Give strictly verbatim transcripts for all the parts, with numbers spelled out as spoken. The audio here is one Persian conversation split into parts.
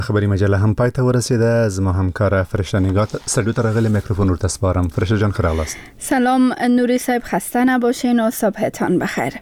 خبری مجله هم پای ته ورسیده. از ما همکار فرشته نگات سلوت راغلی میکروفون رو تسپارم. فرشته جان خیره است. سلام نوری صاحب، خسته نباشین و صبحتان بخیر.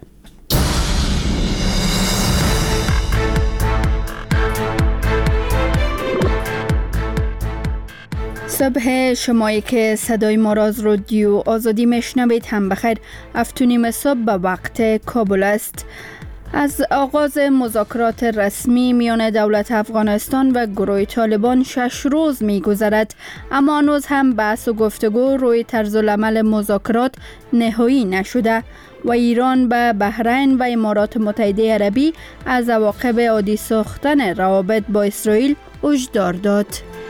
صبح شمایی که صدای ما را از رادیو آزادی میشنوید هم بخیر. هفت و نیم صبح به وقت کابل است. از آغاز مذاکرات رسمی میان دولت افغانستان و گروه طالبان شش روز می گذرد، اما هنوز هم بحث و گفتگو روی طرز العمل مذاکرات نهایی نشده و ایران به بحرین و امارات متحده عربی از عواقب عادی ساختن روابط با اسرائیل هشدار داد.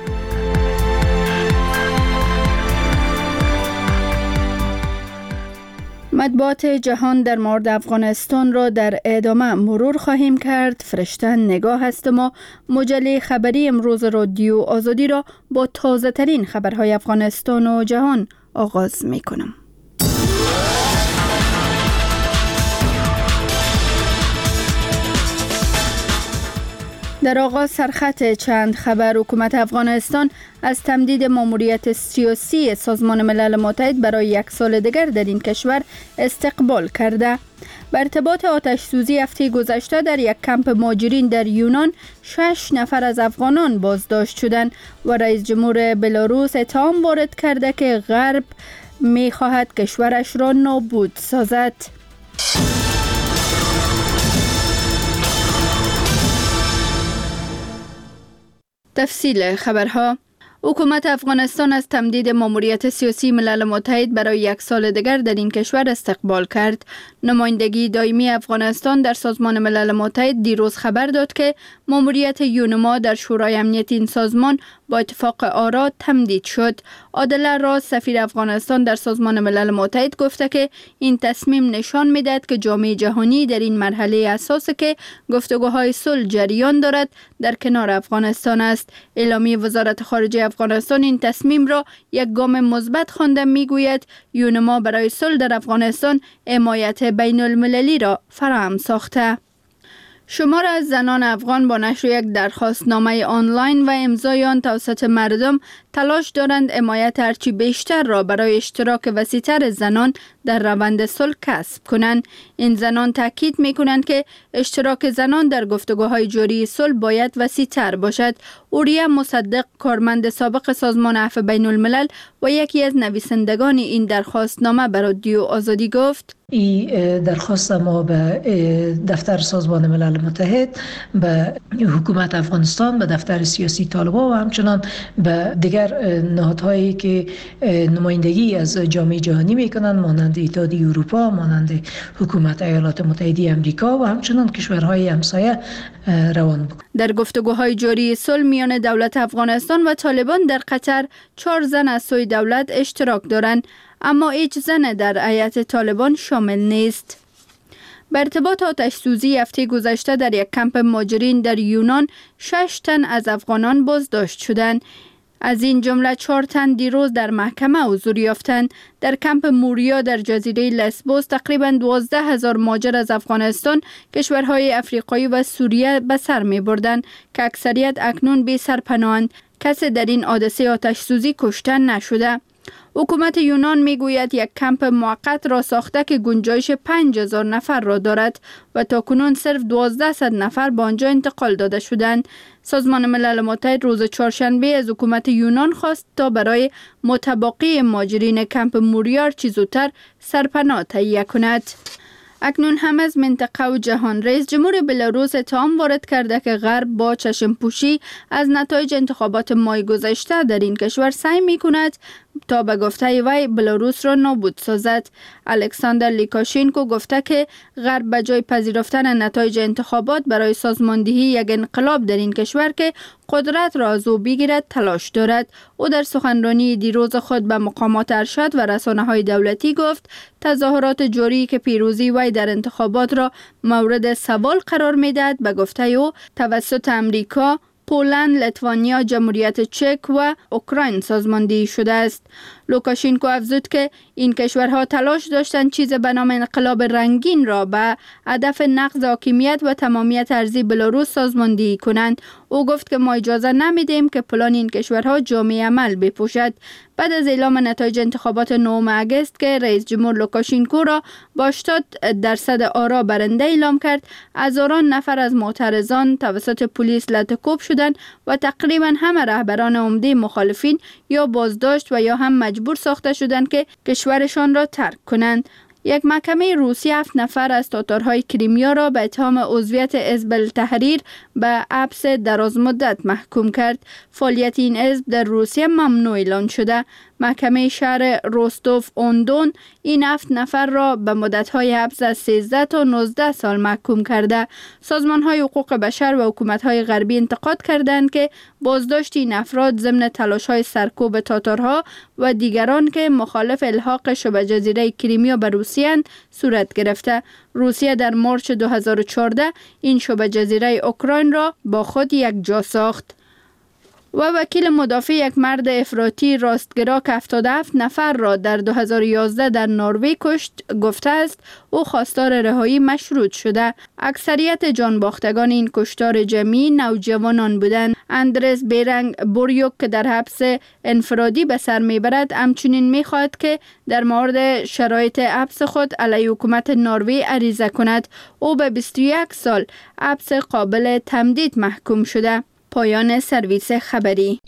مطبوعات جهان در مورد افغانستان را در ادامه مرور خواهیم کرد. فرشته نگاه هستم و مجله خبری امروز رادیو آزادی را با تازه ترین خبرهای افغانستان و جهان آغاز می کنم. در آغاز سرخط چند خبر. حکومت افغانستان از تمدید ماموریت سیاسی سازمان ملل متحد برای یک سال دیگر در این کشور استقبال کرده. به ارتباط آتش سوزی هفته گذشته در یک کمپ مهاجرین در یونان شش نفر از افغانان بازداشت شدند و رئیس جمهور بلاروس اتهام وارد کرده که غرب می خواهد کشورش را نابود سازد. تفصیل خبرها. حکومت افغانستان از تمدید ماموریت سیاسی ملل متحد برای یک سال دیگر در این کشور استقبال کرد. نمایندگی دائمی افغانستان در سازمان ملل متحد دیروز خبر داد که ماموریت یونما در شورای امنیت این سازمان با اتفاق آرا تمدید شد. عادل راز سفیر افغانستان در سازمان ملل متحد گفته که این تصمیم نشان می‌دهد که جامعه جهانی در این مرحله حساسی که گفتگوهای صلح جریان دارد در کنار افغانستان است. اعلامیه وزارت خارجه افغانستان این تصمیم را یک گام مثبت خوانده، میگوید یونما برای صلح در افغانستان حمایت بین المللی را فراهم ساخته. شمار از زنان افغان با نشر یک درخواستنامه آنلاین و امضای آن توسط مردم تلاش دارند حمایت هرچی بیشتر را برای اشتراک وسیع‌تر زنان در روند صلح کسب کنند. این زنان تاکید می‌کنند که اشتراک زنان در گفتگوهای جاری صلح باید وسیع‌تر باشد. اوریا مصدق، کارمند سابق سازمان عفو بین الملل و یکی از نویسندگان این درخواستنامه به رادیو آزادی گفت: این درخواست ما به دفتر سازمان ملل متحد، به حکومت افغانستان، به دفتر سیاسی طالبان و همچنان به دیگر نهادهایی که نمایندگی از جامعه جهانی میکنند، مانند اتحادیه اروپا، مانند حکومت ایالات متحده آمریکا و همچنان کشورهای همسایه روان بود. در گفتگوهای جاری صلح میان دولت افغانستان و طالبان در قطر چهار زن از سوی دولت اشتراک دارند، اما هیچ زن در هیئت طالبان شامل نیست. به ارتباط آتش سوزی هفته گذشته در یک کمپ مهاجرین در یونان شش تن از افغانان بازداشت شدند. از این جمله چهار تن دیروز در محکمه حضور یافتند. در کمپ موریا در جزیره لسبوس تقریباً دوازده هزار مهاجر از افغانستان، کشورهای افریقایی و سوریه به سر می بردند که اکثریت اکنون بی سرپناهند. کسی در این حادثه آتش سوزی کشته نشده. حکومت یونان میگوید یک کمپ موقت را ساخته که گنجایش پنج هزار نفر را دارد و تاکنون صرف دوازده نفر به آنجا انتقال داده شدند. سازمان ملل متحد روز چهارشنبه از حکومت یونان خواست تا برای متبقی مهاجرین کمپ موریا چه زودتر سرپناه تهیه کند. اکنون هم از منطقه و جهان. رئیس جمهور بلاروس اتهام وارد کرده که غرب با چشم پوشی از نتایج انتخابات ماه گذشته در این کشور سعی می کند تا به گفته وی بلاروس را نابود سازد. الکساندر لوکاشنکو گفته که غرب به جای پذیرفتن نتایج انتخابات برای سازماندهی یک انقلاب در این کشور که قدرت را از او بگیرد تلاش دارد. او در سخنرانی دیروز خود به مقامات ارشد و رسانه‌های دولتی گفت تظاهرات جاری که پیروزی وی در انتخابات را مورد سوال قرار می‌دهد به گفته او توسط امریکا، پولند، لیتوانیا، جمهوریت چک و اوکراین سازماندهی شده است. لوکاشینکو افزود که این کشورها تلاش داشتند چیز به نام انقلاب رنگین را به هدف نقض حاکمیت و تمامیت ارضی بلاروس سازماندهی کنند. او گفت که ما اجازه نمیدیم که پلان این کشورها جامعه عمل بپوشد. بعد از اعلام نتایج انتخابات نهم آگوست که رئیس جمهور لوکاشینکو را با هشتاد درصد آرا برنده اعلام کرد، هزاران نفر از معترضان توسط پلیس لطکوب شدند و تقریبا همه رهبران عمده مخالفین یا بازداشت و یا هم مجبور ساخته شدند که کشورشان را ترک کنند. یک محکمه روسی هفت نفر از تاتارهای کریمیا را به اتهام عضویت حزب التحریر به حبس دراز مدت محکوم کرد. فعالیت این حزب در روسیه ممنوع اعلان شده. محکمه شهر روستوف اون دون این هفت نفر را به مدت‌های حبس از سیزده تا نوزده سال محکوم کرده. سازمان‌های حقوق بشر و حکومت‌های غربی انتقاد کردند که بازداشت این افراد ضمن تلاش‌های سرکوب تاتارها و دیگران که مخالف الحاق شبه جزیره کریمیا به روسیه صورت گرفته. روسیه در مارچ دو هزار و چهارده این شبه جزیره اوکراین را با خود یک جا ساخت. و وکیل مدافع یک مرد افراطی راستگرا که هفتاد و هفت نفر را در دو هزار و یازده در نروژ کشت گفته است او خواستار رهایی مشروط شده. اکثریت جانباختگان این کشتار جمعی نوجوانان بودند. اندرس بیرنگ بوریوک که در حبس انفرادی به سر میبرد همچنین میخواهد که در مورد شرایط حبس خود علیه حکومت نروژ عریضه کند. او به بیست و یک سال حبس قابل تمدید محکوم شده. پایان سرویس خبری.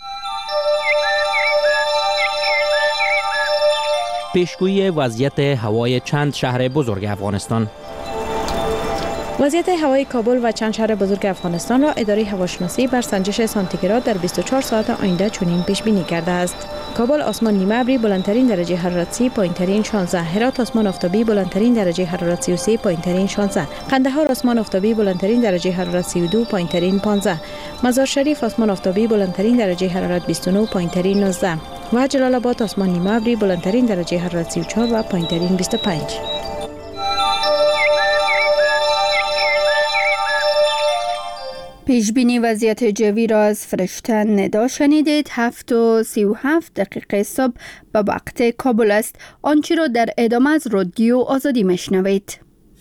پیشگویی وضعیت هوای چند شهر بزرگ افغانستان. وضعیت هوای کابل و چند شهر بزرگ افغانستان را اداره هواشناسی بر سنجش سانتیگراد در بیست و چهار ساعت آینده چنین پیش بینی کرده است. کابل آسمان نیمه ابری بلندترین درجه حرارتی پایین‌ترین شانزده، هرات آسمان آفتابی بلندترین درجه حرارت سی و سه پایین‌ترین شانزده، قندهار آسمان آفتابی بلندترین درجه حرارت سی و دو پایین‌ترین پانزده، مزار شریف آسمان آفتابی بلندترین درجه حرارت بیست و نه پایین‌ترین نوزده و جلال آباد آسمان نیمه ابری بلندترین درجه حرارت سی و چهار و پایین‌ترین بیست و پنج. پیشبینی وضعیت جوی را از فرشته ندا شنیدید. هفت و سی و هفت دقیقه صبح به وقت کابل است. آنچه را در ادامه از رادیو آزادی میشنوید.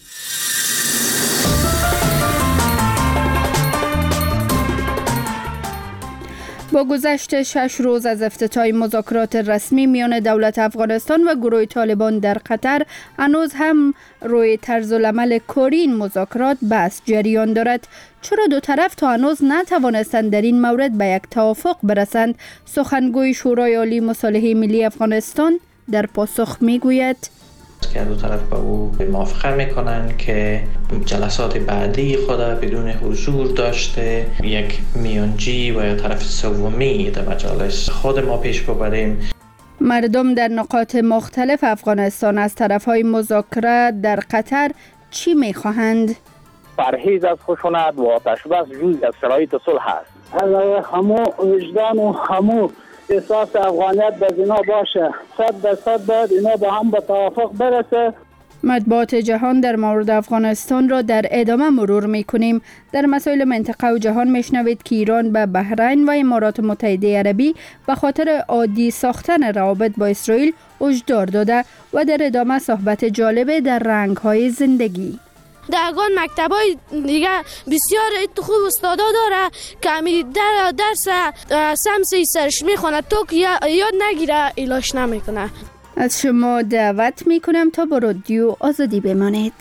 با گذشت شش روز از افتتاح مذاکرات رسمی میان دولت افغانستان و گروه طالبان در قطر، هنوز هم روی طرز العمل کاری این مذاکرات بحث جریان دارد. چرا دو طرف تا هنوز نتوانستند در این مورد به یک توافق برسند؟ سخنگوی شورای عالی مصالحه ملی افغانستان در پاسخ میگوید که دو طرف با او موافقه میکنن که جلسات بعدی خود بدون حضور داشته یک میانجی و یا طرف سومی در مجالس خود ما پیش ببریم. مردم در نقاط مختلف افغانستان از طرفهای مذاکره در قطر چی میخواهند؟ پرهیز از خشونت و آتش بس جزئی از شرایط صلح است. از همو وجدان و همو احساس افغانیت به اینا باشه، صد درصد باید اینا با هم به توافق برسه. مطبوعات جهان در مورد افغانستان را در ادامه مرور میکنیم. در مسائل منطقه و جهان میشنوید که ایران به بحرین و امارات متحده عربی به خاطر عادی ساختن روابط با اسرائیل هشدار داده و در ادامه صحبت جالب در رنگ‌های زندگی. درگان مکتبای دیگه بسیار خوب استادا داره که همی در درس سمسی سرش میخونه تو که یاد نگیره ایلاش نمیکنه. از شما دعوت میکنم تا با رادیو آزادی بمانید.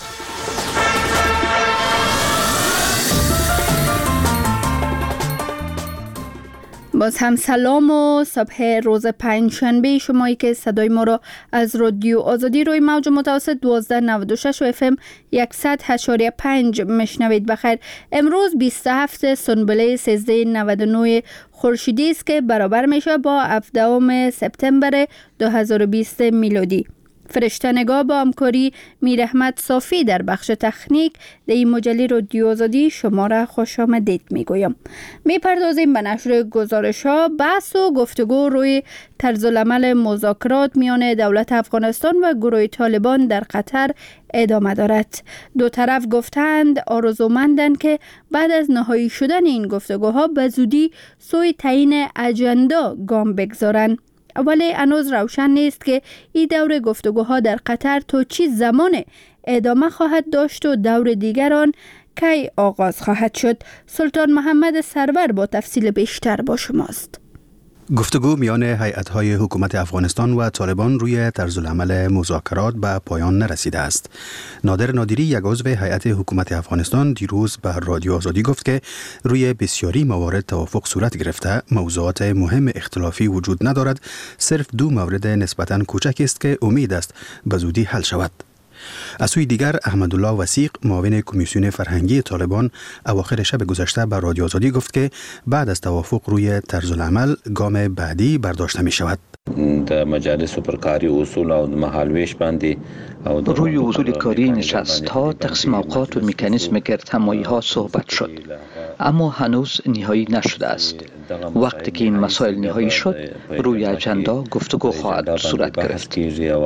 باز هم سلام و صبح روز پنجشنبه شمایی که صدای ما را از رادیو آزادی روی موج متوسط دوازده نود و شش و اف ام صد و هشت و پنج مشنوید. بخیر. امروز بیست و هفت سنبله سیزده نود و نه خورشیدی است که برابر میشه با هفدهم سپتامبر دو هزار و بیست میلادی. فرشته نگاه با همکاری میر احمد صافی در بخش تکنیک در این مجله رادیو آزادی شما را خوش آمدید میگویم. میپردازیم به نشر گزارش ها. بحث و گفتگو روی طرز العمل مذاکرات میان دولت افغانستان و گروه طالبان در قطر ادامه دارد. دو طرف گفتند آرزومندند که بعد از نهایی شدن این گفتگوها به زودی سوی تعیین اجندا گام بگذارند. ولی هنوز روشن نیست که این دور گفتگوها در قطر تا چه زمان ادامه خواهد داشت و دور دیگران کی آغاز خواهد شد. سلطان محمد سرور با تفصیل بیشتر با شماست. گفتگو میان هیئت‌های حکومت افغانستان و طالبان روی طرزالعمل مذاکرات به پایان نرسیده است. نادر نادری، یک عضو هیئت حکومت افغانستان، دیروز به رادیو آزادی گفت که روی بسیاری موارد توافق صورت گرفته، موضوعات مهم اختلافی وجود ندارد، صرف دو مورد نسبتاً کوچک است که امید است به زودی حل شود. از سوی دیگر احمدالله وثیق، معاون کمیسیون فرهنگی طالبان، اواخر شب گذشته به رادیو آزادی گفت که بعد از توافق روی طرزالعمل گام بعدی برداشته می شود. در مجالس سپرکاری اصول او محالویش باندې روی اصول کاری نشست ها، تقسیم اوقات و مکانیزم گردهمایی ها صحبت شد، اما هنوز نهایی نشده است. وقتی که این مسائل نهایی شد، روی اجندا گفتگو خواهد صورت گرفت.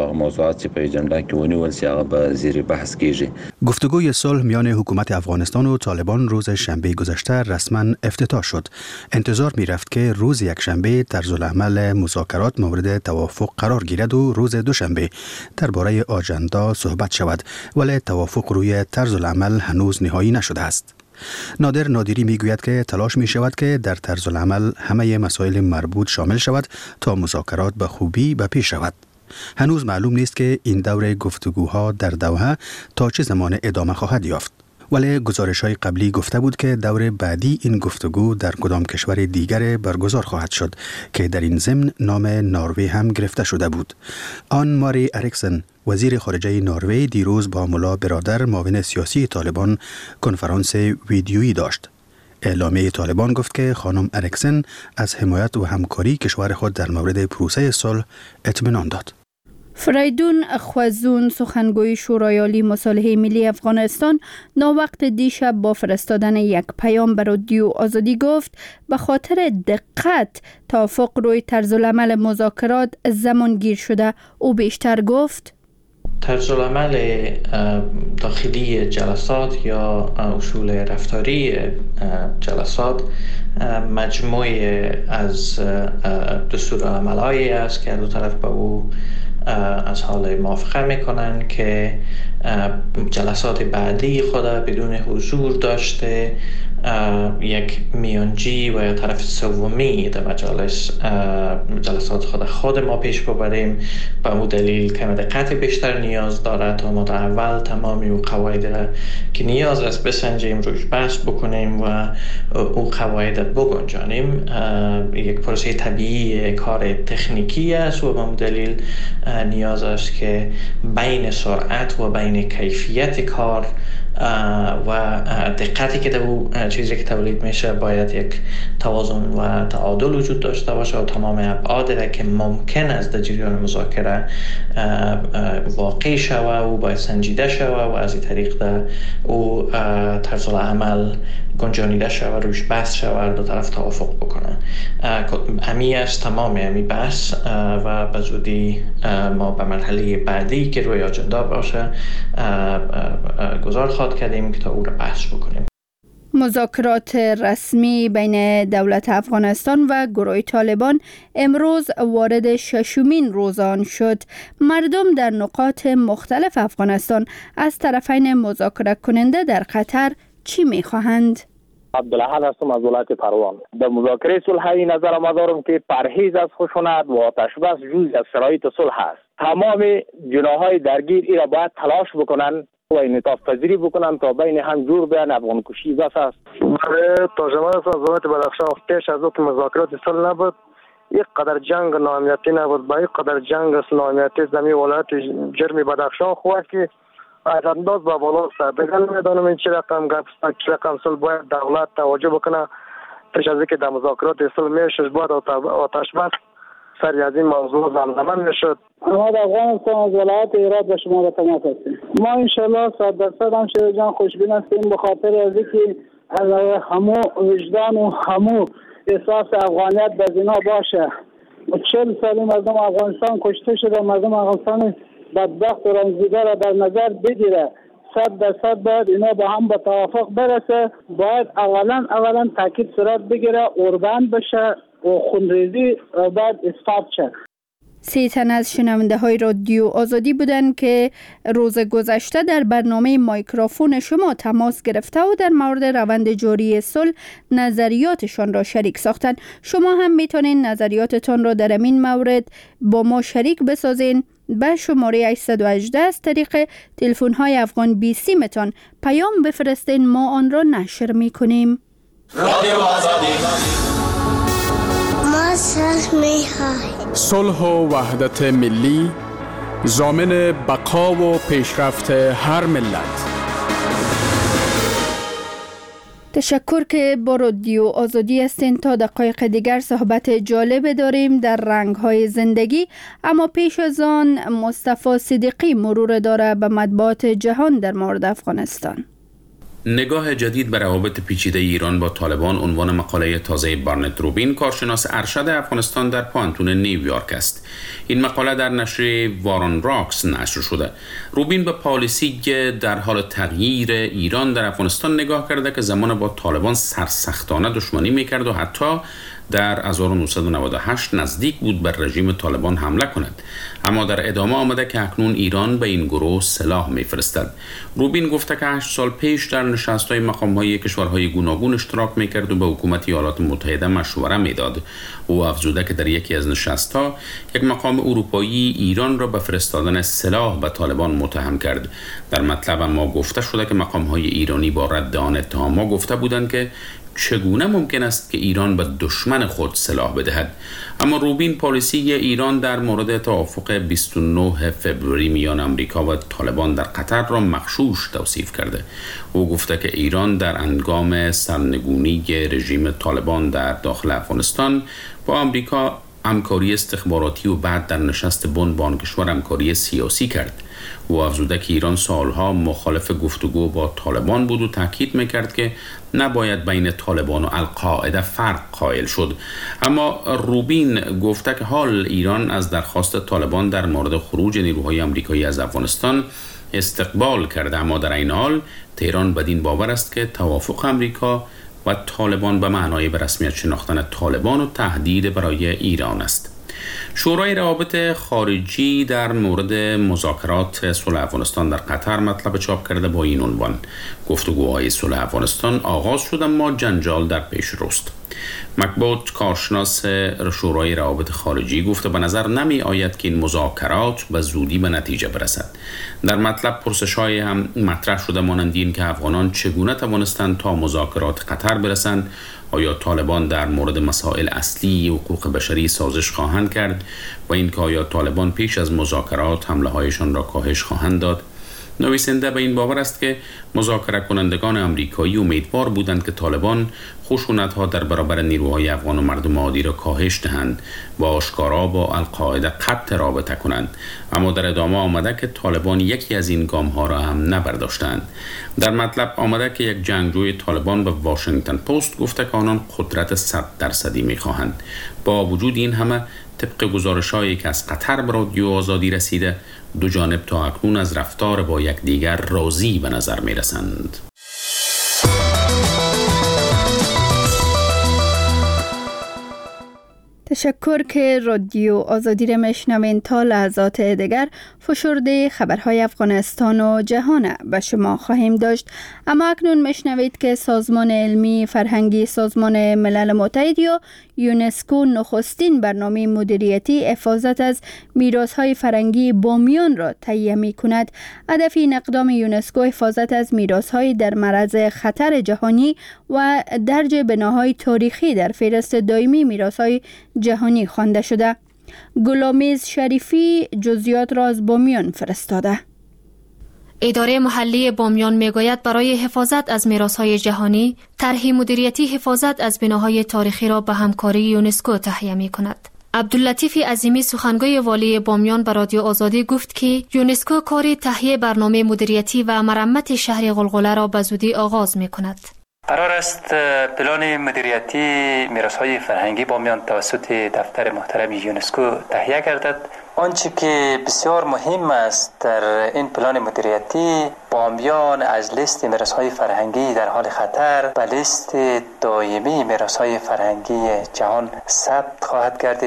گفتگوی صلح میان حکومت افغانستان و طالبان روز شنبه گذشته رسما افتتاح شد. انتظار می رفت که روز یک شنبه طرزالعمل مذاکرات مورد توافق قرار گیرد و روز دوشنبه درباره آجندا صحبت شود، ولی توافق روی طرزالعمل هنوز نهایی نشده است. نادر نادری میگوید که تلاش می شود که در طرزالعمل همه مسائل مربوط شامل شود تا مذاکرات به خوبی به پیش رود. هنوز معلوم نیست که این دور گفتگوها در دوحه تا چه زمان ادامه خواهد یافت. ولی گزارش‌های قبلی گفته بود که دور بعدی این گفتگو در کدام کشور دیگر برگزار خواهد شد که در این ضمن نام نروژ هم گرفته شده بود. آن ماری اریکسن، وزیر خارجه نروژ، دیروز با ملا برادر، معاون سیاسی طالبان، کنفرانس ویدیویی داشت. اعلامیه طالبان گفت که خانم اریکسن از حمایت و همکاری کشور خود در مورد پروسه صلح اطمینان داد. فریدون خوازون، سخنگوی شورای عالی مصالحه ملی افغانستان، ناوقت دیشب با فرستادن یک پیام به رادیو آزادی گفت به خاطر دقت توافق روی طرزالعمل مذاکرات زمانگیر شده. او بیشتر گفت طرزالعمل داخلی جلسات یا اصول رفتاری جلسات مجموعه از دستورالعمل‌هایی است که دو طرف به او از حال موافقه میکنن که جلسات بعدی خود بدون حضور داشته یک میانجی و یا طرف سومی در مجالس جلسات خود خود ما پیش ببریم. به اون دلیل کم دقت بیشتر نیاز داره تا ما در اول تمامی و قواعد که نیاز است بسنجیم، روش بحث بکنیم و او قواعد بگنجانیم. یک پروسه طبیعی کار تکنیکی است و به اون دلیل نیاز است که بین سرعت و بین کیفیت کار و دقتی که در چیزی که تولید میشه باید یک توازن و تعادل وجود داشته باشه و تمام ابعاد که ممکن است در جریان مذاکره واقع شوه و باید سنجیده شوه و از این طریق در او طرزالعمل گنجانیده شوه، روش بحث شوه، دو طرف توافق بکنن. امی است تمام امی بحث و به زودی ما به مرحله بعدی که روی آجندا باشه گذار خواهد کردیم که تا او را بحث بکنیم. مذاکرات رسمی بین دولت افغانستان و گروه طالبان امروز وارد ششمین روز آن شد. مردم در نقاط مختلف افغانستان از طرفین مذاکره کننده در قطر چی می‌خواهند؟ عبدالحل هستم از ولایت پروان. در مذاکره صلحی نظر ما دارم که پرهیز از خشونت و آتش بس جزئی از شرایط صلح است. تمام جناح‌های درگیر این را باید تلاش بکنن و انعطاف پذیری بکنن تا بین هم جور بیان. افغان کشی بس است. ترجمان از ولایت بدخشان پیش از وقت مذاکرات صلح نبود، یک قدر جنگ ناامنیتی نبود، با یک قدر جنگ ناامنیتی زمین ولایت جرم بدخشان خواهد که از انداز با بالا است. دیگر نمیدانم این چه رقم گپ است، چه رقم صلح باید دولت توجه بکنه پیش از اینکه در مذاکرات صلح میشه باید آتش بس سری از این موضوع زمزمه میشد. ما در افغانستان از ولایت هرات به شما به تماس هستیم. ما انشالله صد درصد هم شیر جان خوشبین هستیم به خاطر از اینکه همو وجدان و همو احساس افغانیت در اینا باشه. چهل سالی مردم افغانستان کشته شده، مردم افغانستان بدبخت و رنجیده را در نظر بگیره. صد درصد باید اینا با هم به توافق برسه. باید اولا اولا تاکید صورت بگیره، اوربند بشه و خونریزی باید اثبات شه. سه تن از شنونده های رادیو آزادی بودند که روز گذشته در برنامه مایکروفون شما تماس گرفته و در مورد روند جاری صلح نظریاتشان را شریک ساختند. شما هم میتونین نظریاتتان را در این مورد با ما شریک بسازین. به شماره هشت یک هشت از طریق تلفن های افغان بی سیمتان پیام بفرستین، ما آن را نشر میکنیم. رادیو آزادی، ما صلح می‌خواهیم. صلح و وحدت ملی ضامن بقا و پیشرفت هر ملت. تشکر که با رادیو آزادی هستین. تا دقایق دیگر صحبت جالب داریم در رنگ‌های زندگی، اما پیش از آن مصطفی صدیقی مرور داره به مطبوعات جهان در مورد افغانستان. نگاه جدید به روابط پیچیده ایران با طالبان عنوان مقاله تازه بارنت روبین، کارشناس ارشد افغانستان در پانتون نیویورک است. این مقاله در نشر وارن راکس نشر شده. روبین به پالیسی در حال تغییر ایران در افغانستان نگاه کرده که زمان با طالبان سرسختانه دشمنی میکرد و حتی در هزار و نهصد و نود و هشت نزدیک بود بر رژیم طالبان حمله کند، اما در ادامه آمده که اکنون ایران به این گروه سلاح میفرستد. روبین گفته که هشت سال پیش در نشست‌های مقام‌های کشورهای گوناگون اشتراک میکرد و به حکومت ایالات متحده مشوره میداد. او افزوده که در یکی از نشست‌ها یک مقام اروپایی ایران را به فرستادن سلاح به طالبان متهم کرد. در مطلب ما گفته شده که مقام‌های ایرانی با رد آن اتهام‌ها گفته بودند که چگونه ممکن است که ایران به دشمن خود سلاح بدهد. اما روبین پالیسی ایران در مورد توافق بیست و نه فوریه میان آمریکا و طالبان در قطر را مغشوش توصیف کرده. او گفته که ایران در هنگام سرنگونی رژیم طالبان در داخل افغانستان با آمریکا همکاری استخباراتی و بعد در نشست بن با آن کشور همکاری سیاسی کرد. او افزوده که ایران سالها مخالف گفتگو با طالبان بود و تاکید میکرد که نباید بین طالبان و القاعده فرق قائل شد. اما روبین گفته که حال ایران از درخواست طالبان در مورد خروج نیروهای آمریکایی از افغانستان استقبال کرده، اما در این حال تهران بدین باور است که توافق آمریکا و طالبان به معنای به رسمیت شناختن طالبان و تهدید برای ایران است. شورای روابط خارجی در مورد مذاکرات صلح افغانستان در قطر مطلب چاپ کرده با این عنوان: گفتگوهای صلح افغانستان آغاز شد اما جنجال در پیش رست. مکبوت کارشناس شورای روابط خارجی گفته به نظر نمی آید که این مذاکرات به زودی به نتیجه برسد. در مطلب پرسش‌های هم مطرح شده مانند این که افغانان چگونه توانستند تا مذاکرات قطر برسند، آیا طالبان در مورد مسائل اصلی حقوق بشری سازش خواهند کرد و اینکه آیا طالبان پیش از مذاکرات حمله هایشان را کاهش خواهند داد. نویسنده به این باور است که مذاکره کنندگان آمریکایی امیدوار بودند که طالبان خشونت‌ها در برابر نیروهای افغان و مردم عادی را کاهش دهند و آشکارا با القاعده قطع رابطه کنند، اما در ادامه آمده که طالبان یکی از این گام‌ها را هم نبرداشتند. در مطلب آمده که یک جنگجوی طالبان به واشنگتن پست گفته که آنان قدرت صد درصدی می‌خواهند. با وجود این همه طبق گزارش‌هایی که از قطر به رادیو آزادی رسیده، دو جانب تا اکنون از رفتار با یکدیگر راضی به نظر می‌رسند. تشکر که رادیو آزادی را میشنوین. تا لحظات دیگر فشرده خبرهای افغانستان و جهان به شما خواهیم داشت، اما اکنون میشنوید که سازمان علمی فرهنگی سازمان ملل متحد یا یونسکو نخستین برنامه مدیریتی حفاظت از میراث‌های فرهنگی بامیان را تهیه می‌کند. هدف این اقدام یونسکو حفاظت از میراث‌های در معرض خطر جهانی و درج بناهای تاریخی در فهرست دائمی میراث‌های جهانی خوانده شده. گلامیز شریفی جزئیات را از بامیان فرستاده. اداره محلی بامیان میگوید برای حفاظت از میراث‌های جهانی، طرح مدیریتی حفاظت از بناهای تاریخی را به همکاری یونسکو تهیه می‌کند. عبداللطیف عظیمی سخنگوی والی بامیان به رادیو آزادی گفت که یونسکو کار تهیه برنامه مدیریتی و مرمت شهر غلغله را به زودی آغاز می‌کند. قرار است پلان مدیریتی میراث‌های فرهنگی بامیان توسط دفتر محترم یونسکو تهیه گردد. آنچه که بسیار مهم است در این پلان مدیریتی، بامیان از لیست میراث‌های فرهنگی در حال خطر به لیست دائمی میراث‌های فرهنگی جهان ثبت خواهد گردید.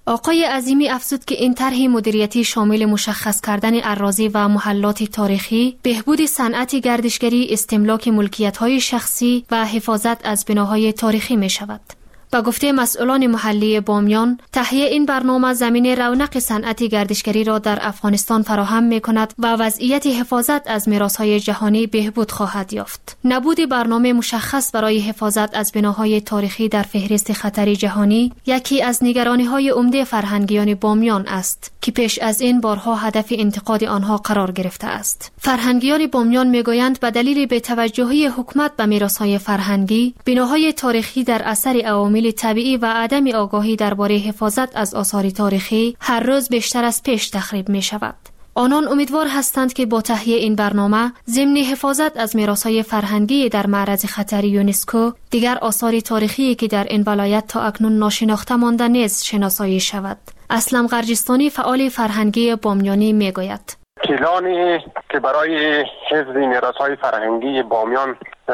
آقای عظیمی افزود که این طرح مدیریتی شامل مشخص کردن اراضی و محلات تاریخی، بهبود صنعت گردشگری، استملاک ملکیت‌های شخصی و حفاظت از بناهای تاریخی می شود. با گفته مسئولان محلی بامیان، تهیه این برنامه زمینه رونق صنعت گردشگری را در افغانستان فراهم می کند و وضعیت حفاظت از میراث‌های جهانی بهبود خواهد یافت. نبود برنامه مشخص برای حفاظت از بناهای تاریخی در فهرست خطر جهانی یکی از نگرانی‌های عمده فرهنگیان بامیان است که پیش از این بارها هدف انتقاد آنها قرار گرفته است. فرهنگیان بامیان میگویند به دلیل بی‌توجهی حکومت به میراث‌های فرهنگی، بناهای تاریخی در اثر عوامل طبیعی و عدم آگاهی درباره حفاظت از آثار تاریخی هر روز بیشتر از پیش تخریب می شود. آنان امیدوار هستند که با تهیه این برنامه ضمن حفاظت از میراث‌های فرهنگی در معرض خطر یونسکو، دیگر آثار تاریخی که در این ولایت تا اکنون ناشناخته مانده نیز شناسایی شود. اسلم قرجستانی، فعال فرهنگی بامیانی، میگوید: پلانی که برای حفظ میراث‌های فرهنگی بامیان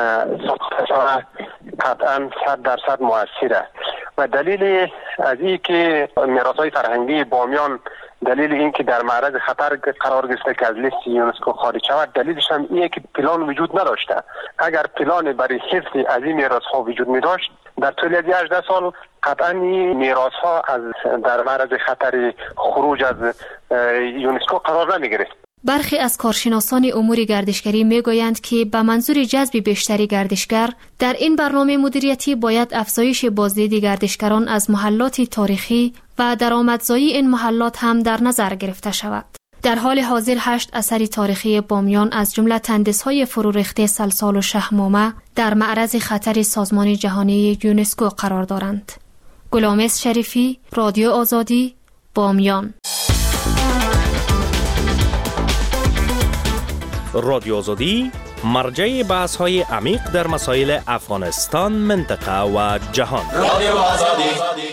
ساخته شده قطعاً صد درصد مؤثر است و دلیل از این که میراث‌های فرهنگی بامیان دلیل این که در معرض خطر قرار گرفته که از لیست یونسکو خارج شود، دلیلش هم اینه که پلان وجود نداشته. اگر پلان برای حفظ از این میراث‌ها وجود می داشت، در طول از هجده سال قطعاً این میراث‌ها از در معرض خطر خروج از یونسکو قرار نمی گرفت. برخی از کارشناسان امور گردشگری میگویند که به منظور جذب بیشتری گردشگر، در این برنامه مدیریتی باید افزایش بازدید گردشگران از محلات تاریخی و درآمدزایی این محلات هم در نظر گرفته شود. در حال حاضر هشت اثر تاریخی بامیان از جمله تندس‌های فرو ریخته سلسال و شهمامه در معرض خطر سازمان جهانی یونسکو قرار دارند. گلامس شریفی، رادیو آزادی، بامیان. رادیو آزادی مرجع بحث های عمیق در مسائل افغانستان، منطقه و جهان. رادیو آزادی.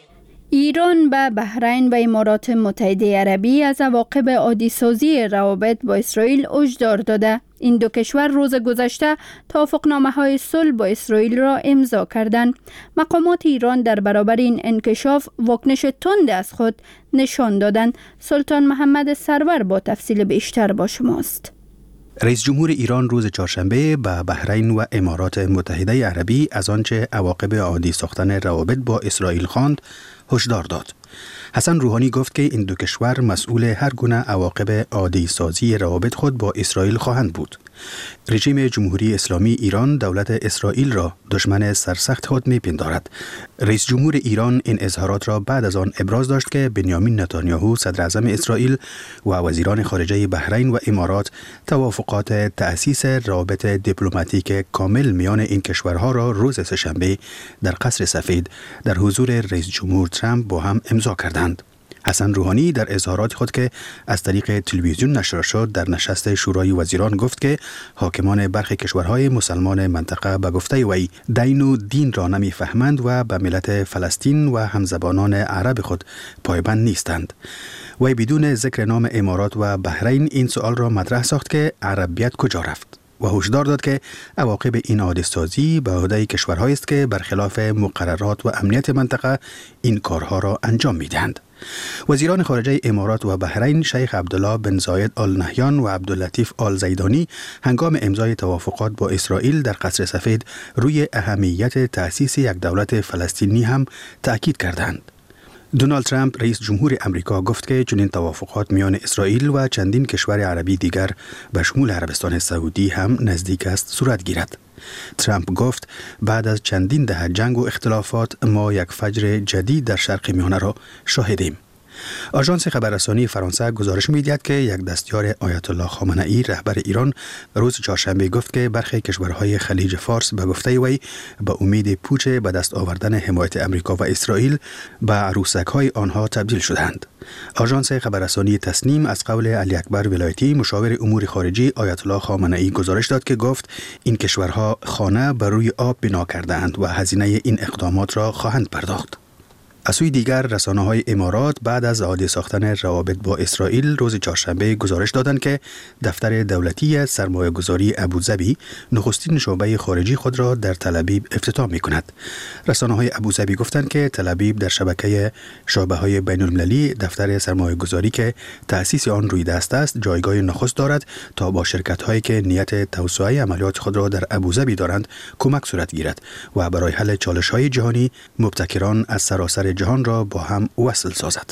ایران به بحرین و امارات متحده عربی از عواقب عادی‌سازی روابط با اسرائیل هشدار داده. این دو کشور روز گذشته توافقنامه‌های صلح با اسرائیل را امضا کردند. مقامات ایران در برابر این انکشاف واکنش تند از خود نشان دادند. سلطان محمد سرور با تفصیل بیشتر با شماست. رئیس جمهور ایران روز چهارشنبه به بحرین و امارات متحده عربی از آنچه عواقب عادی ساختن روابط با اسرائیل خواند هشدار داد. حسن روحانی گفت که این دو کشور مسئول هر گونه عواقب عادی سازی روابط خود با اسرائیل خواهند بود. رژیم جمهوری اسلامی ایران دولت اسرائیل را دشمن سرسخت خود می‌پندارد. رئیس جمهور ایران این اظهارات را بعد از آن ابراز داشت که بنیامین نتانیاهو صدر اعظم اسرائیل و وزیران خارجه بحرین و امارات توافقات تأسیس روابط دیپلماتیک کامل میان این کشورها را روز سه‌شنبه در قصر سفید در حضور رئیس جمهور ترامپ با هم امضا کردند. حسن روحانی در اظهارات خود که از طریق تلویزیون نشر شد در نشست شورای وزیران گفت که حاکمان برخی کشورهای مسلمان منطقه به گفته وی دین و دین را نمی‌فهمند و به ملت فلسطین و همزبانان عرب خود پایبند نیستند. وی بدون ذکر نام امارات و بحرین این سوال را مطرح ساخت که عربیت کجا رفت و هشدار داد که عواقب این عادی‌سازی به عهده کشورهایی است که برخلاف مقررات و امنیت منطقه این کارها را انجام می‌دهند. وزیران خارجه امارات و بحرین شیخ عبدالله بن زاید آل نهیان و عبداللطیف آل زیدانی هنگام امضای توافقات با اسرائیل در قصر سفید روی اهمیت تأسیس یک دولت فلسطینی هم تأکید کردند. دونالد ترامپ رئیس جمهور امریکا گفت که چنین توافقات میان اسرائیل و چندین کشور عربی دیگر به شمول عربستان سعودی هم نزدیک است صورت گیرد. ترامپ گفت بعد از چندین دهه جنگ و اختلافات ما یک فجر جدید در شرق میانه را شاهدیم. آژانس خبررسانی فرانسه گزارش می‌دهد که یک دستیار آیت الله خامنه‌ای رهبر ایران روز چهارشنبه گفت که برخی کشورهای خلیج فارس به گفته وی به امید پوچ به دست آوردن حمایت امریکا و اسرائیل به عروسک‌های آنها تبدیل شدند. آژانس خبررسانی تسنیم از قول علی اکبر ولایتی مشاور امور خارجی آیت الله خامنه‌ای گزارش داد که گفت این کشورها خانه بر روی آب بنا کرده‌اند و هزینه این اقدامات را خواهند پرداخت. از سوی دیگر رسانه‌های امارات بعد از عادی ساختن روابط با اسرائیل روز چهارشنبه گزارش دادند که دفتر دولتی سرمایه‌گذاری ابوظبی نخستین شعبه خارجی خود را در تل‌آبیب افتتاح می‌کند. رسانه‌های ابوظبی گفتند که تل‌آبیب در شبکه شعبه‌های بین‌المللی دفتر سرمایه‌گذاری که تأسیس آن روی دست است جایگاه نخست دارد تا با شرکت‌هایی که نیت توسعه عملیات خود را در ابوظبی دارند کمک صورت گیرد و برای حل چالش‌های جهانی مبتکران از سراسر جهان را با هم وصل سازد.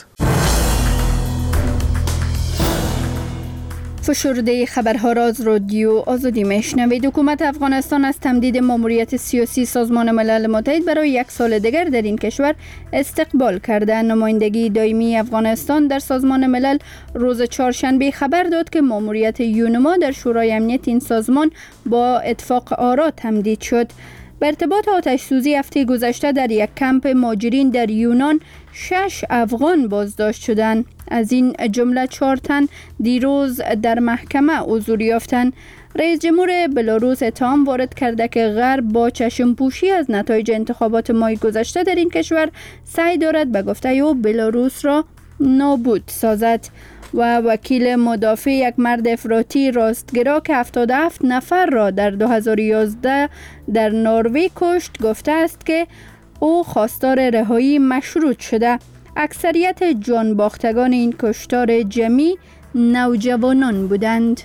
فشرده خبرها را از رادیو آزادی میشنوید. حکومت افغانستان از تمدید ماموریت سیاسی سازمان ملل متحد برای یک سال دیگر در این کشور استقبال کرده. نمایندگی دائمی افغانستان در سازمان ملل روز چهارشنبه خبر داد که ماموریت یونما در شورای امنیت این سازمان با اتفاق آرا تمدید شد. به ارتباط آتش سوزی هفته گذشته در یک کمپ مهاجرین در یونان شش افغان بازداشت شدند. از این جمله چهار تن دیروز در محکمه حضور یافتند. رئیس جمهور بلاروس اتهام وارد کرده که غرب با چشم پوشی از نتایج انتخابات ماه گذشته در این کشور سعی دارد به گفته او بلاروس را نابود سازد. و وکیل مدافع یک مرد افراطی راستگرا که هفتاد و هفت نفر را در دو هزار و یازده در نروژ کشت گفته است که او خواستار رهایی مشروط شده. اکثریت جان باختگان این کشتار جمعی نوجوانان بودند.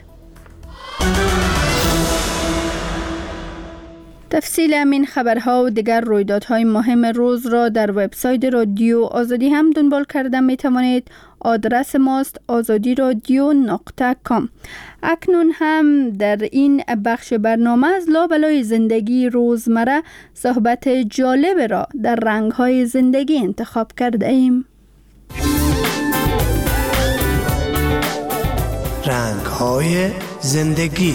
تفصیل همین خبرها و دیگر رویدادهای مهم روز را در وبسایت رادیو آزادی هم دنبال کرده می توانید. آدرس ماست آزادی رادیو نقطه کام. اکنون هم در این بخش برنامه از لابلای زندگی روزمره صحبت جالب را در رنگ‌های زندگی انتخاب کرده ایم. رنگ‌های زندگی.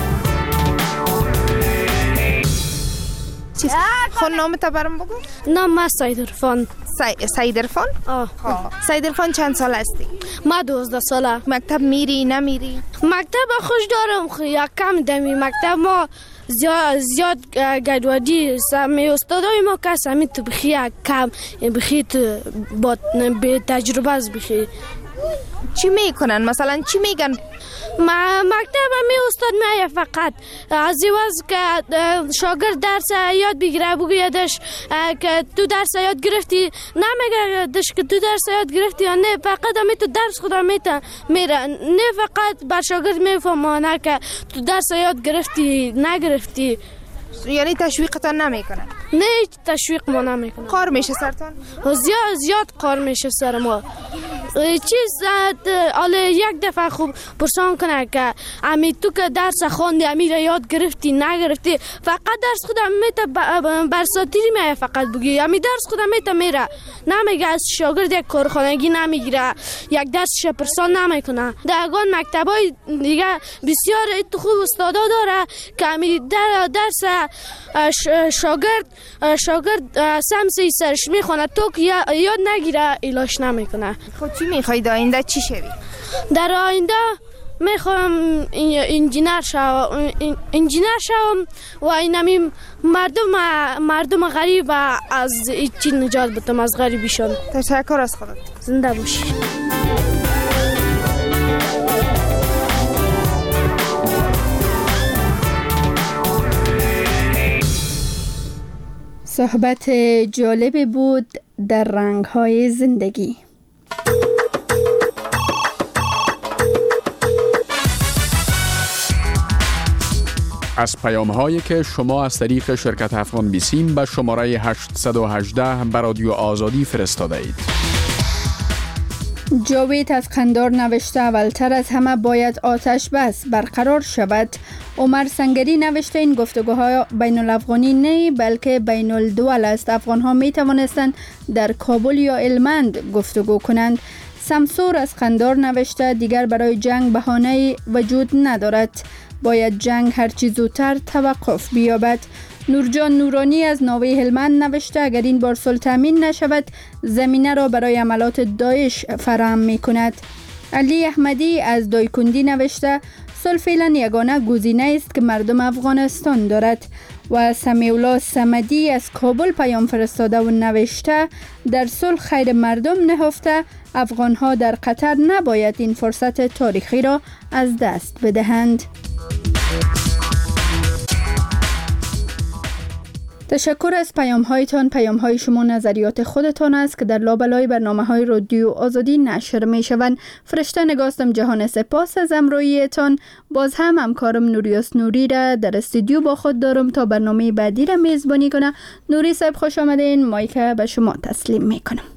خود نام تا برام بگو. نام من سید عرفان. سید عرفان؟ آه. سید عرفان چند سال هستی؟ من دوازده ساله. مکتب میری نمیری؟ مکتب خوش دارم خو یک کم دمی مکتب ما زیاد زیاد گدوادی سمی استادای ما کس همی تو بخی یک کم بخی تو با به تجربه از بخی. چی میکنن مثلا چی میگن؟ ما مکتب می استاد میه فقط از ایواز که شاگرد درس یاد بگیره بگویدش که تو درس یاد گرفتی نمیگه دش که تو درس یاد گرفتی یا نه فقط همی تو درس خدا میته میره نه فقط بر شاگرد میفهمانه که تو درس یاد گرفتی نگرفتی. یعنی تشویقتان نمیکنن؟ نه تشویق ما نمیکنن. قار میشه سرتان؟ زیاد زیاد قار میشه سر ما. چیز حالا یک دفعه خوب پرسان کنه که امی تو که درس خواندی امی را یاد گرفتی نگرفتی فقط درس خود میته برساتیری میه فقط بگی امی درس خود میته میره نمیگه از شاگرد یک کارخانگی نمیگیره یک درسش پرسان نمیکنه. درگان مکتبای دیگه بسیار خوب استادا داره که امی در درس شاگرد شاگرد سمسی سرش میخونه تو که یاد نگیره ایلاش نمیکنه. خود چی میخوای در آینده چی شوی؟ در آینده میخوام انجینر شوم انجینر شوم و اینمی مردم مردم غریب از چی نجات بدم از غریبیشون. تشکر از خودت. زنده باشی. صحبت جالب بود در رنگ‌های زندگی. از پیام‌هایی که شما از طریق شرکت افغان بیسیم به شماره هشت یک هشت به رادیو آزادی فرستاده اید. جاوید از قندار نوشته اولتر از همه باید آتش بس برقرار شود. عمر سنگری نوشته این گفتگوهای بین الافغانی نه بلکه بین الدول است. افغان‌ها می توانستند در کابل یا هلمند گفتگو کنند. سمسور از قندار نوشته دیگر برای جنگ بهانه‌ای وجود ندارد. باید جنگ هرچی زودتر توقف بیابد. نورجان نورانی از ناوه هلمند نوشته اگر این بار صلح تامین نشود زمینه را برای عملات داعش فراهم می کند. علی احمدی از دایکندی نوشته صلح فعلا یگانه گزینه است که مردم افغانستان دارد. و سمیولا صمدی از کابل پیام فرستاده و نوشته در صلح خیر مردم نهفته افغانها در قطر نباید این فرصت تاریخی را از دست بدهند. تشکر از پیام هایتان. پیام های شما نظریات خودتان است که در لابلای برنامه های رادیو آزادی نشر می شوند. فرشته نگاستم جهان سپاس از امرویتان. باز هم همکارم نوریاس نوری را در استودیو با خود دارم تا برنامه بعدی را میزبانی کنه. نوری صاحب خوش آمدین. مایک به شما تسلیم می کنم.